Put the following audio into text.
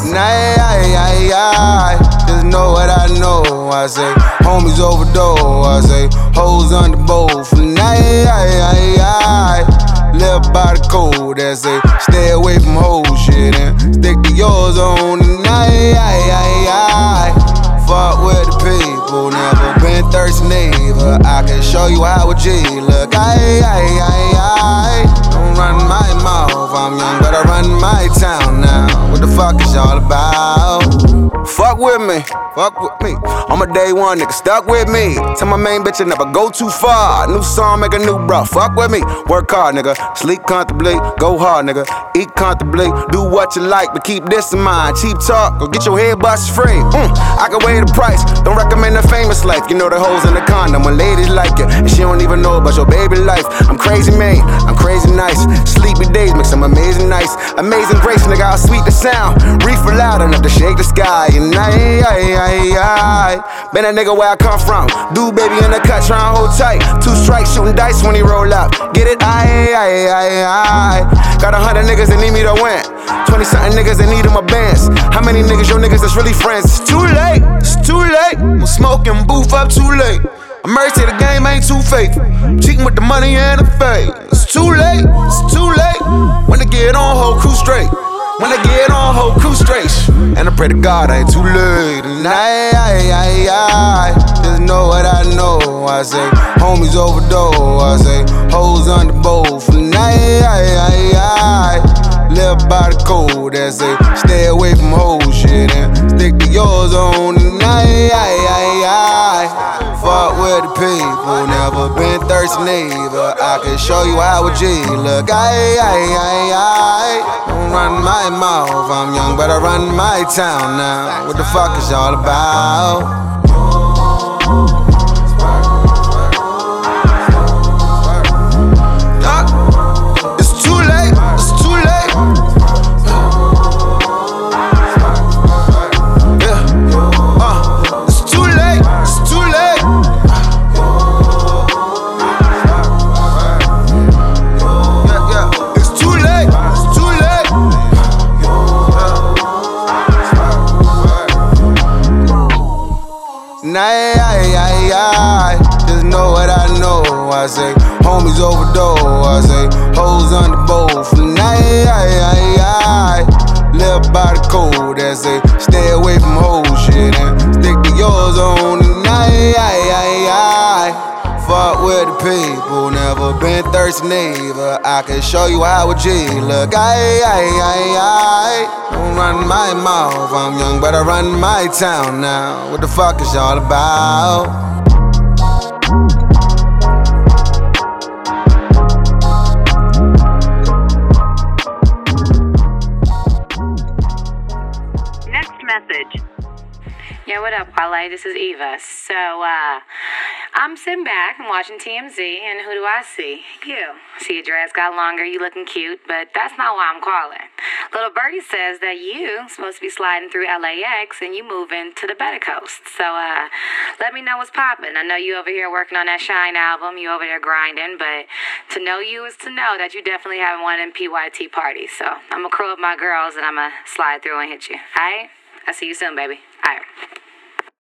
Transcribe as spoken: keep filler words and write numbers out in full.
Nah, I, I, I, just know what I know. I say, homies overdose. I say, hoes under both. Nah, I, I, I, live by the code. I say, stay away from whole shit and stick to yours on. Nah, I, I, I, fuck with the people. Never been thirsty neighbor. I can show you how a G look. I, I, I, I, don't run my mouth. I'm young, but I run my town now. What the fuck is y'all about? Fuck with me, fuck with me. I'm a day one nigga, stuck with me. Tell my main bitch I never go too far. New song, make a new bro. Fuck with me, work hard nigga. Sleep comfortably, go hard nigga. Eat comfortably, do what you like, but keep this in mind. Cheap talk, go get your head bust free. Mm, I can weigh the price, don't recommend the famous life. You know the hoes in the condom when ladies like it, and she don't even know about your baby life. I'm crazy man, I'm crazy nice. Sleepy days make some amazing nights. Amazing grace nigga, how sweet the sound. Reefer loud enough to shake the sky. And I, I, I, I been a nigga where I come from. Dude baby in the cut, tryna hold tight. Two strikes, shooting dice when he roll up. Get it? I, I, I, I got a hundred niggas that need me to win. Twenty something niggas that need in my bands. How many niggas, your niggas that's really friends? It's too late, it's too late. I'm smoking booth up too late. I'm married to the game, ain't too faithful. Cheating with the money and the fame. It's too late, it's too late. When they get on, whole crew straight. When they get on, whole crew straight. And I pray to God I ain't too late. And I, I, I, I just know what I know. I say, homies overdose. I say, hoes under both. And I, I, I, I live by the code. I say, stay away from whole shit and stick to yours on. And I, I, I, I fuck with the people. Never been thirsty neighbor. I can show you how a G look. I, I, I, I don't run my mouth. I'm young, but I run my town now. What the fuck is y'all about? It's too late, it's too late. Yeah, uh, it's too late, it's too late. Yeah, yeah, it's too late, it's too late. Nah, I, I, I just know what I know. I say, homies overdose. I say, hoes under both. Nah, I, I, I live by the code. I say, stay away from whole shit and stick to yours on. Nah, I, I, I fuck with the people. Never been thirsty neighbor. I can show you how a G look. I, I, I, I don't run my mouth. I'm young, but I run my town now. What the fuck is y'all about? Next message. Yo, what up, Wale? This is Eva. So, uh, I'm sitting back and watching T M Z, and who do I see? You. See, your dress got longer, you looking cute, but that's not why I'm calling. Little Birdie says that you supposed to be sliding through L A X, and you moving to the better coast. So, uh, let me know what's poppin'. I know you over here working on that Shine album, you over there grinding, but to know you is to know that you definitely having one of them P Y T parties. So, I'm gonna crew up my girls, and I'm gonna slide through and hit you. Alright? I'll see you soon, baby. Alright.